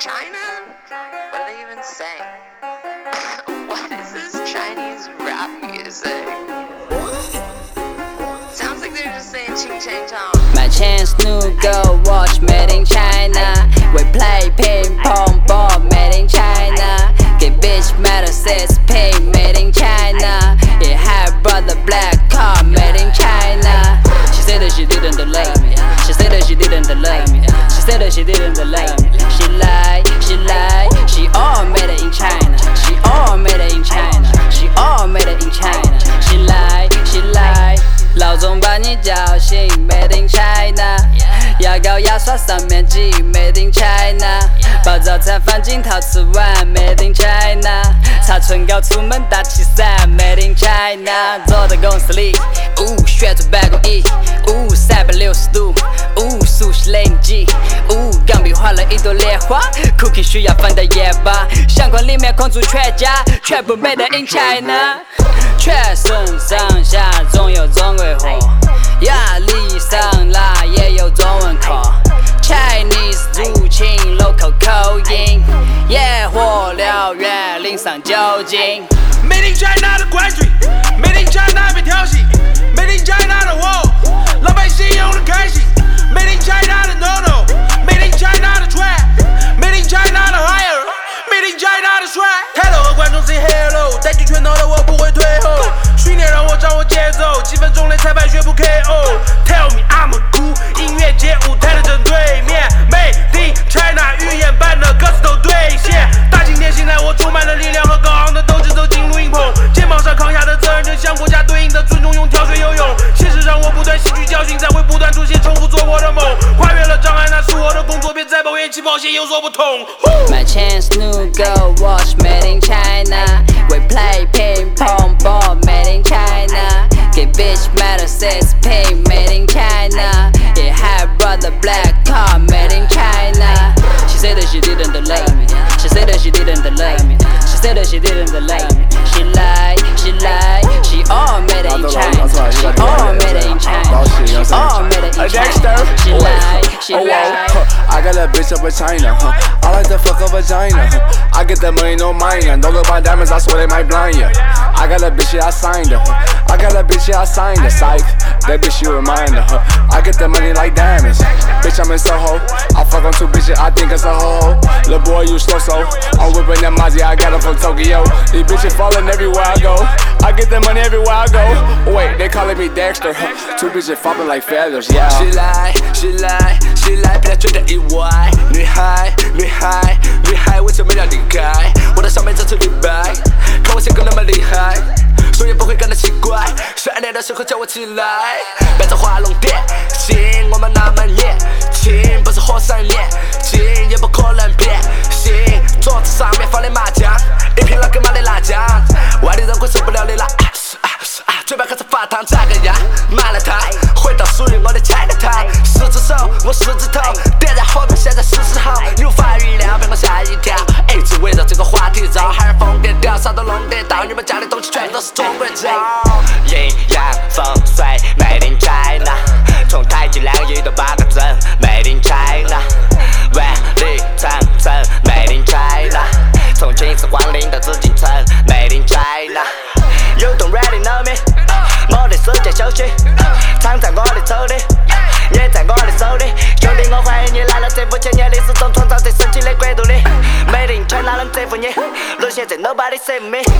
China? What are they even saying? What is this Chinese rap music? Sounds like they're just saying ching chang chong. My chance new go watch made in China. We play ping pong ball made in China. Get bitch metal says pay made in China. It had brother black car made in China. She said that she didn't love me. She said that she didn't love me. She said that she didn't love me. She lied, she lied. She all made it in China. She all made it in China. She all made it in China. She lied, she lied. 老总把你叫醒 ，Made in China， 牙膏牙刷上面挤 ，Made in China， 把早餐放进陶瓷碗 ，Made in China， 擦唇膏出门打气伞 ，Made in China， 坐在公司里，旋转办公椅，360度，速写雷尼机，钢笔画了一朵莲花 ，Cookie 需要放到夜吧，相框里面空出全家，全部 Made in China。 全身上下总有中国货，压力上来也有中文课。Chinese 入侵 local 口音，野火燎原淋上酒精。 Made in China 的怪罪 ，Made in China 被调戏 ，Made in China 的货，老百姓用的开心 ，Made in China 的 no no，Made in China 的 trap，Made in China 的 higher，Made in China 的帅。抬头和观众 say hello， 带起拳头的我不会退后。 训练让我掌握节奏，几分钟内裁判宣布 KO。Tell me I'm a cool， 音乐节舞台的正对面 ，Made in China 预言般的歌词都兑现。大经典心态，我充满了力量和高昂的斗志走进录音棚，肩膀上扛下的责任正向国家对应的尊重，用跳水游泳。现实让我不断吸取教训，才会不断出现重复做我的梦。跨越了障碍，那是我的工作，别再抱怨起跑线有所不同。 My chance new go watch made in China. We play ping pong ball made in China. Get bitch metal says pay made in China. It had brother black car made in China. She said that she didn't love me. She said that she didn't love me. She said that she didn't love me. She lied, she lied. She all made it in China. She all made it in China. She all made it in China. She lied, she lied. I got a bitch up in China. I like to fuck a vagina. I get that money, no minor. Don't look my diamonds, I swear they might blind ya. I got a bitch, yeah, I signed her. I got a bitch, yeah, I signed her. Psych, that bitch, you remind her. I get that money like diamonds. Bitch, I'm in Soho. I fuck on two bitches, I think it's a ho-ho. Lil' boy, you slow so. I'm whipping that Mazzy, I got her from Tokyo. These bitches falling everywhere I go. I get that money everywhere I go. Wait, they calling me Dexter. Two bitches flopping like feathers, yeah. She lie, she lie, she lie， 别觉得意外。女孩，女孩，女孩，为什么要离开？我的上面这次李白，看我性格那么厉害，谁也不会感到奇怪。训练的时候叫我起来，别再画龙点睛，我们那么年轻，不是火山炼金，也不可能变形。桌子上面放的麻将，一瓶老干妈的辣酱，外地人会受不了的辣。嘴巴开始发烫，咋个样？满了汤，回到属于我的 Chinatown。十只手，我十指头，点燃火把，现在是时候。无法预料，被我吓一跳。一直围绕这个话题绕，孩儿疯癫掉，啥都弄得到。你们家的东西全都是中国造。阴阳风水 ，Made in China。从太极两仪到八个阵 ，Made in China。万里长城 ，Made in China。从秦始皇陵到紫禁城 ，Made in China。You don't really know me， 我的世界休息，藏在我的手里，也在我的手里。兄弟，我欢迎你来到这5000年历史中创造最神奇的国度里。Made in China 能征服你，沦陷在 Nobody save me。